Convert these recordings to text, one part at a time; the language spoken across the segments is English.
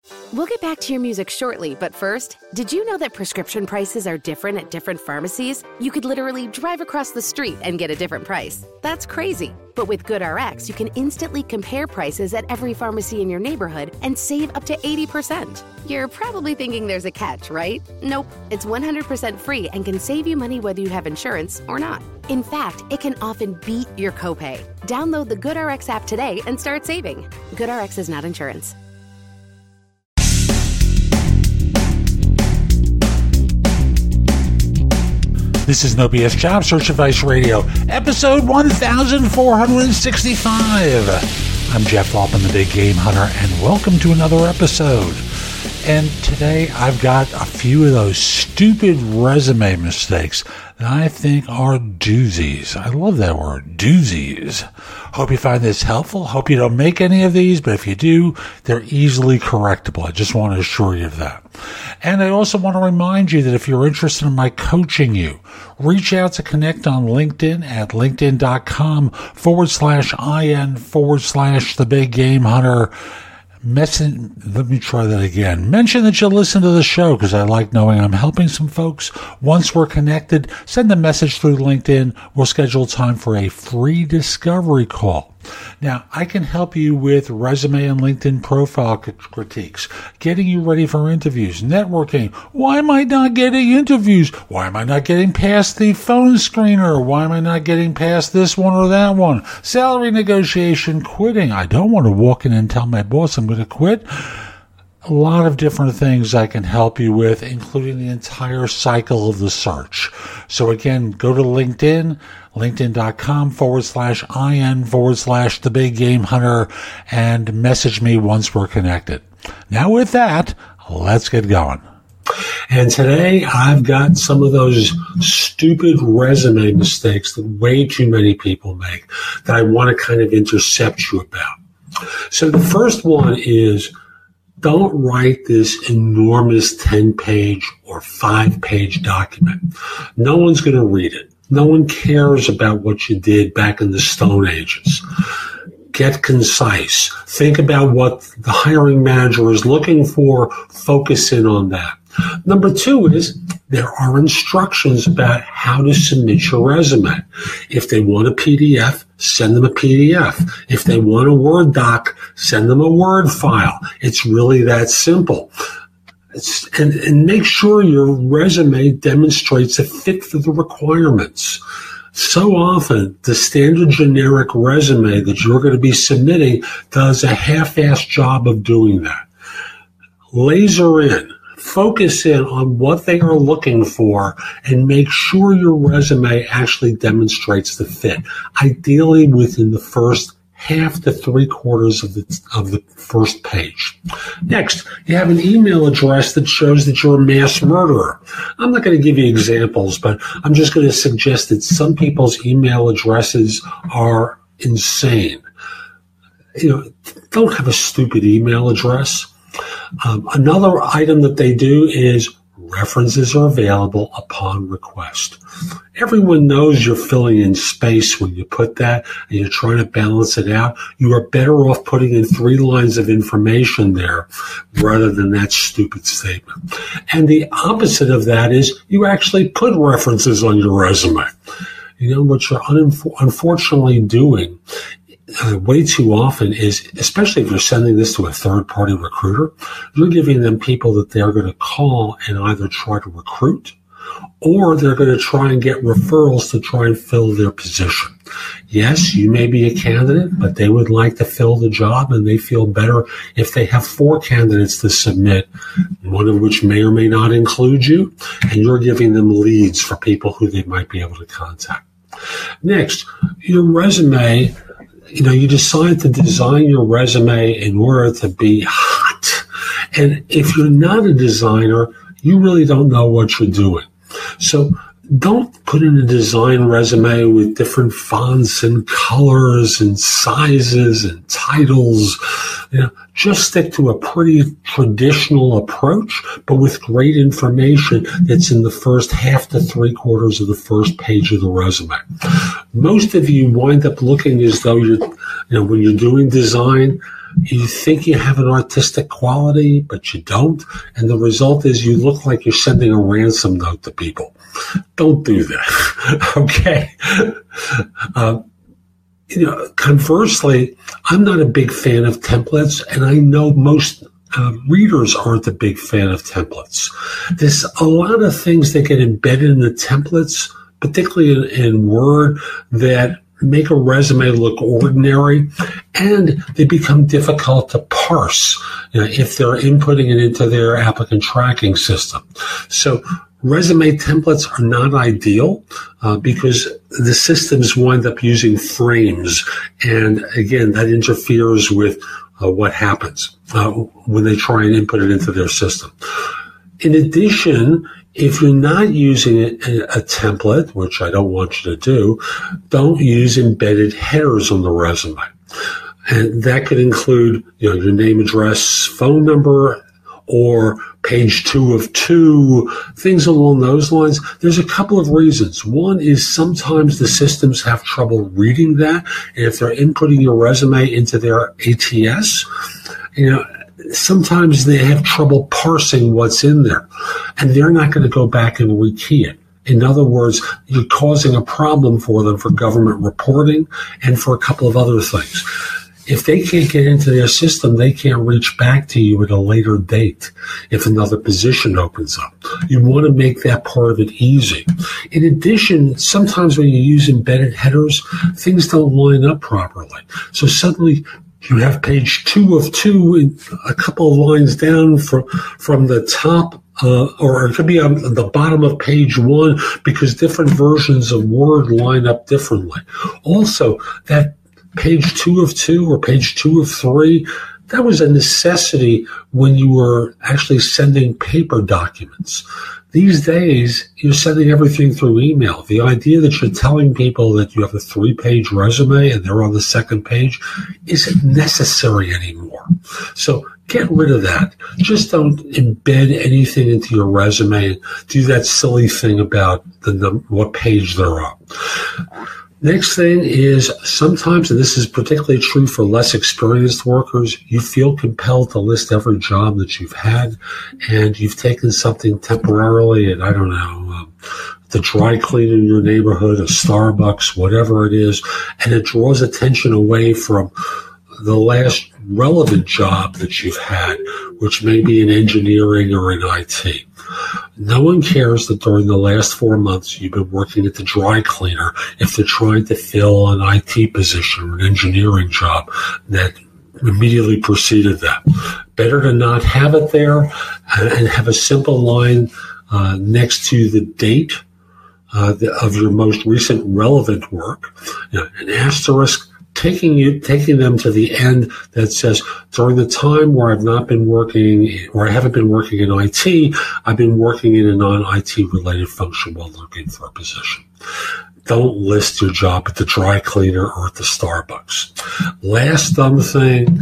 We'll get back to your music shortly, but first, did you know that prescription prices are different at different pharmacies? You could literally drive across the street and get a different price. That's crazy. But with GoodRx, you can instantly compare prices at every pharmacy in your neighborhood and save up to 80%. You're probably thinking there's a catch, right? Nope. It's 100% free and can save you money whether you have insurance or not. In fact, it can often beat your copay. Download the GoodRx app today and start saving. GoodRx is not insurance. This is No BS Job Search Advice Radio, episode 1465. I'm Jeff Altman, the Big Game Hunter, and welcome to another episode. And today I've got a few of those stupid resume mistakes that I think are doozies. I love that word, doozies. Hope you find this helpful. Hope you don't make any of these, but if you do, they're easily correctable. I just want to assure you of that. And I also want to remind you that if you're interested in my coaching you, reach out to connect on LinkedIn at linkedin.com/IN/The Big Game Hunter. Let me try that again. Mention that you listen to the show because I like knowing I'm helping some folks. Once we're connected, send a message through LinkedIn. We'll schedule time for a free discovery call. Now, I can help you with resume and LinkedIn profile critiques, getting you ready for interviews, networking. Why am I not getting interviews? Why am I not getting past the phone screener? Why am I not getting past this one or that one? Salary negotiation, quitting. I don't want to walk in and tell my boss I'm going to quit. A lot of different things I can help you with, including the entire cycle of the search. So again, go to LinkedIn, linkedin.com/IN/The Big Game Hunter, and message me once we're connected. Now with that, let's get going. And today I've got some of those stupid resume mistakes that way too many people make that I want to kind of intercept you about. So the first one is, don't write this enormous 10-page or 5-page document. No one's going to read it. No one cares about what you did back in the Stone Ages. Get concise. Think about what the hiring manager is looking for. Focus in on that. Number two is there are instructions about how to submit your resume. If they want a PDF, send them a PDF. If they want a Word doc, send them a Word file. It's really that simple. And make sure your resume demonstrates a fit for the requirements. So often, the standard generic resume that you're going to be submitting does a half-assed job of doing that. Laser in. Focus in on what they are looking for and make sure your resume actually demonstrates the fit, ideally within the first half to 3/4 of the first page. Next, you have an email address that shows that you're a mass murderer. I'm not going to give you examples, but I'm just going to suggest that some people's email addresses are insane. Don't have a stupid email address. Another item that they do is references are available upon request. Everyone knows you're filling in space when you put that and you're trying to balance it out. You are better off putting in 3 lines of information there rather than that stupid statement. And the opposite of that is you actually put references on your resume. What you're unfortunately doing way too often is, especially if you're sending this to a third-party recruiter, you're giving them people that they're going to call and either try to recruit or they're going to try and get referrals to try and fill their position. Yes, you may be a candidate, but they would like to fill the job and they feel better if they have 4 candidates to submit, one of which may or may not include you, and you're giving them leads for people who they might be able to contact. Next, your resume. You decide to design your resume in order to be hot. And if you're not a designer, you really don't know what you're doing. So don't put in a design resume with different fonts and colors and sizes and titles. Just stick to a pretty traditional approach, but with great information that's in the first half to 3/4 of the first page of the resume. most of you wind up looking as though when you're doing design, you think you have an artistic quality, but you don't. And the result is you look like you're sending a ransom note to people. Don't do that. Okay. Conversely, I'm not a big fan of templates, and I know most readers aren't a big fan of templates. There's a lot of things that get embedded in the templates, particularly in Word, that make a resume look ordinary, and they become difficult to parse if they're inputting it into their applicant tracking system. So resume templates are not ideal because the systems wind up using frames, and again, that interferes with what happens when they try and input it into their system. In addition, if you're not using a template, which I don't want you to do, don't use embedded headers on the resume. And that could include your name, address, phone number, or page 2 of 2, things along those lines. There's a couple of reasons. One is sometimes the systems have trouble reading that. And if they're inputting your resume into their ATS, sometimes they have trouble parsing what's in there, and they're not going to go back and rekey it. In other words, you're causing a problem for them for government reporting and for a couple of other things. If they can't get into their system, they can't reach back to you at a later date if another position opens up. You want to make that part of it easy. In addition, sometimes when you use embedded headers, things don't line up properly. So suddenly you have page 2 of 2, a couple of lines down from the top, or it could be on the bottom of page 1 because different versions of Word line up differently. Also, that page 2 of 2 or page 2 of 3, that was a necessity when you were actually sending paper documents. These days, you're sending everything through email. The idea that you're telling people that you have a 3-page resume and they're on the second page isn't necessary anymore. So get rid of that. Just don't embed anything into your resume and do that silly thing about what page they're on. Next thing is sometimes, and this is particularly true for less experienced workers, you feel compelled to list every job that you've had, and you've taken something temporarily at, the dry cleaner in your neighborhood, a Starbucks, whatever it is, and it draws attention away from the last relevant job that you've had, which may be in engineering or in IT. No one cares that during the last 4 months you've been working at the dry cleaner if they're trying to fill an IT position or an engineering job that immediately preceded that. Better to not have it there and have a simple line next to the date of your most recent relevant work, an asterisk, taking them to the end that says, during the time where I've not been working, or I haven't been working in IT, I've been working in a non-IT related function while looking for a position. Don't list your job at the dry cleaner or at the Starbucks. Last dumb thing,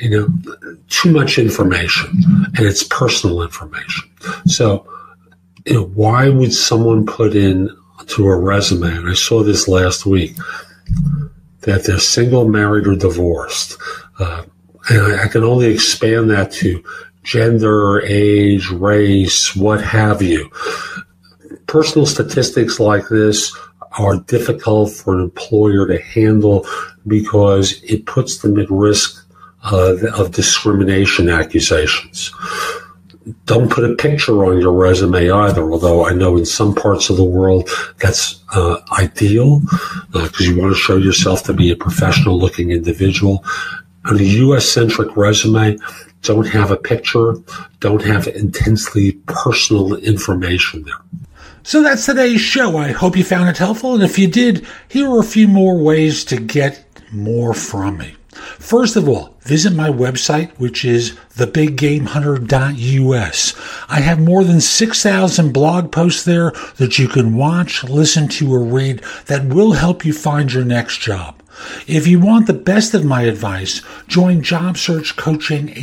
too much information, and it's personal information. So, why would someone put in to a resume, and I saw this last week, that they're single, married, or divorced. And I can only expand that to gender, age, race, what have you. Personal statistics like this are difficult for an employer to handle because it puts them at risk of discrimination accusations. Don't put a picture on your resume either, although I know in some parts of the world that's ideal because you want to show yourself to be a professional-looking individual. On a U.S.-centric resume, don't have a picture, don't have intensely personal information there. So that's today's show. I hope you found it helpful, and if you did, here are a few more ways to get more from me. First of all, visit my website, which is thebiggamehunter.us. I have more than 6,000 blog posts there that you can watch, listen to, or read that will help you find your next job. If you want the best of my advice, join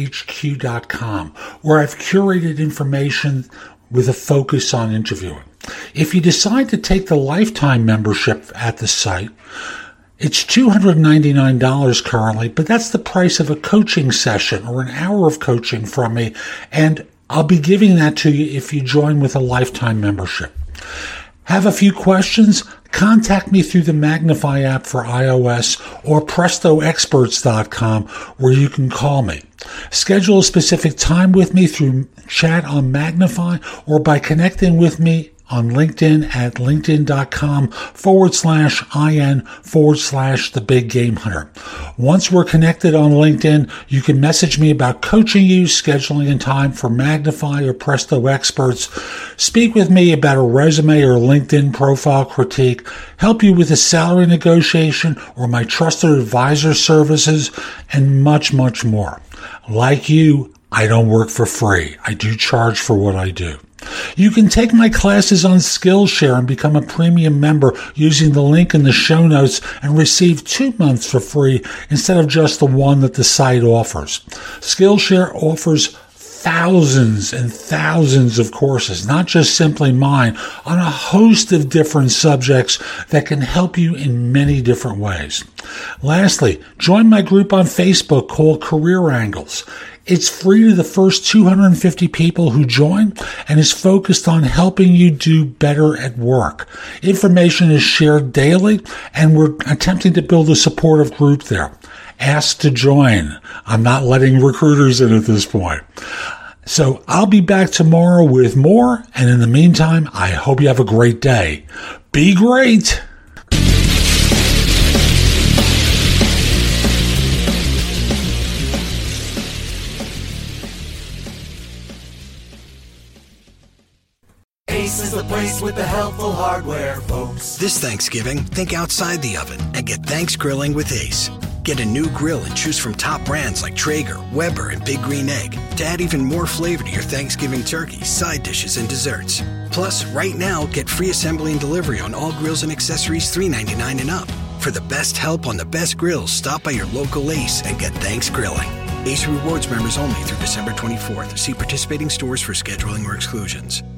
JobSearchCoachingHQ.com, where I've curated information with a focus on interviewing. If you decide to take the lifetime membership at the site, it's $299 currently, but that's the price of a coaching session or an hour of coaching from me, and I'll be giving that to you if you join with a lifetime membership. Have a few questions? Contact me through the Magnify app for iOS or PrestoExperts.com, where you can call me. Schedule a specific time with me through chat on Magnify or by connecting with me on LinkedIn at linkedin.com/IN/The Big Game Hunter. Once we're connected on LinkedIn, you can message me about coaching you, scheduling in time for Magnify or Presto Experts, speak with me about a resume or LinkedIn profile critique, help you with a salary negotiation or my trusted advisor services, and much, much more. Like you, I don't work for free. I do charge for what I do. You can take my classes on Skillshare and become a premium member using the link in the show notes and receive 2 months for free instead of just the one that the site offers. Skillshare offers thousands and thousands of courses, not just simply mine, on a host of different subjects that can help you in many different ways. Lastly, join my group on Facebook called Career Angles. It's free to the first 250 people who join and is focused on helping you do better at work. Information is shared daily, and we're attempting to build a supportive group there. Ask to join. I'm not letting recruiters in at this point. So I'll be back tomorrow with more, and in the meantime, I hope you have a great day. Be great! Ace is the place with the helpful hardware, folks. This Thanksgiving, think outside the oven and get Thanks Grilling with Ace. Get a new grill and choose from top brands like Traeger, Weber, and Big Green Egg to add even more flavor to your Thanksgiving turkey, side dishes, and desserts. Plus, right now, get free assembly and delivery on all grills and accessories $3.99 and up. For the best help on the best grills, stop by your local Ace and get Thanks Grilling. Ace Rewards members only through December 24th. See participating stores for scheduling or exclusions.